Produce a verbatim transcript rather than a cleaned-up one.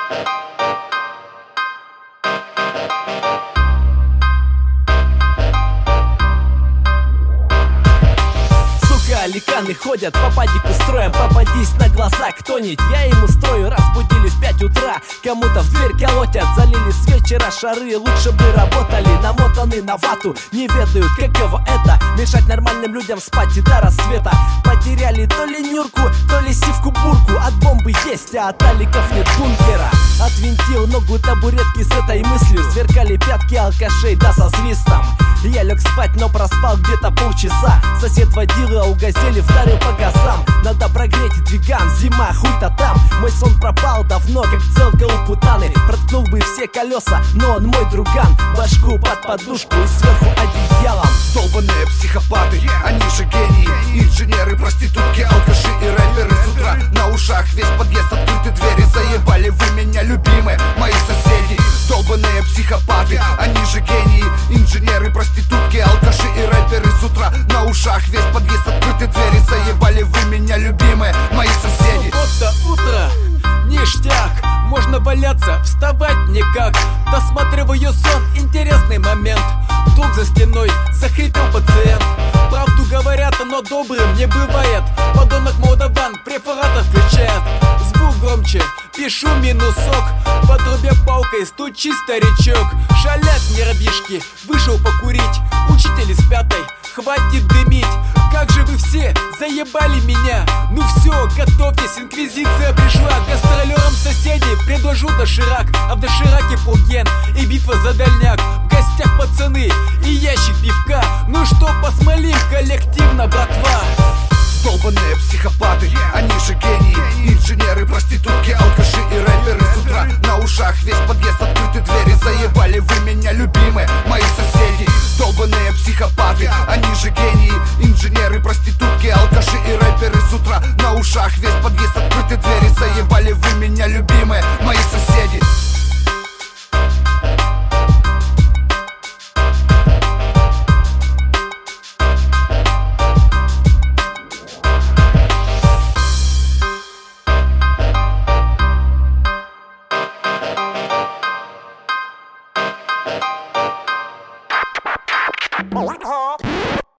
Ликаны ходят, по падику строем. Попадись на глаза кто-нибудь, я им устрою. Разбудили в пять утра, кому-то в дверь колотят. Залили с вечера шары, лучше бы работали. Намотаны на вату, не ведают, каково это мешать нормальным людям спать и до рассвета. Потеряли то ли Нюрку, то ли сивку-бурку. От бомбы есть, а от аликов нет бункера. Отвинтил ногу табуретки с этой мыслью. Сверкали пятки алкашей, да со свистом. Я лег спать, но проспал где-то полчаса. Сосед водила у газели, вдарил по газам. Надо прогреть двиган, зима, хуй-то там. Мой сон пропал давно, как целка у путаны. Проткнул бы все колеса, но он мой друган. Башку под подушку и сверху одеялом. Долбаные психопаты, они же гении. Инженеры, проститутки, алкаши и рэперы. С утра на ушах весь подъезд, открыты двери. Заебали вы меня, любимые мои соседи. Долбаные психопаты, они же гении. Инженеры, проститутки, алкаши и рэперы. С утра на ушах весь подъезд, открыты двери. Заебали вы меня, любимые мои соседи. Суббота, утро, ништяк. Можно валяться, вставать никак. Досматриваю сон, интересный момент. Вдруг за стеной захрипел пациент. Правду говорят, но добрым не бывает. Подонок молдаван препараты включает. Звук громче, пишу минусок. По трубе палкой стучит старичок. Шалят нервишки, вышел покурить. Учитель из пятой, хватит дымить. Как же вы все заебали меня. Ну все, готовьтесь, инквизиция пришла. Гастролерам соседей предложу доширак. А в дошираке полген и битва за дальняк. В гостях пацаны и ящик пивка. Ну что, посмолим коллективно, братва. Долбаные психопаты, они же гении. Инженеры, проститутки,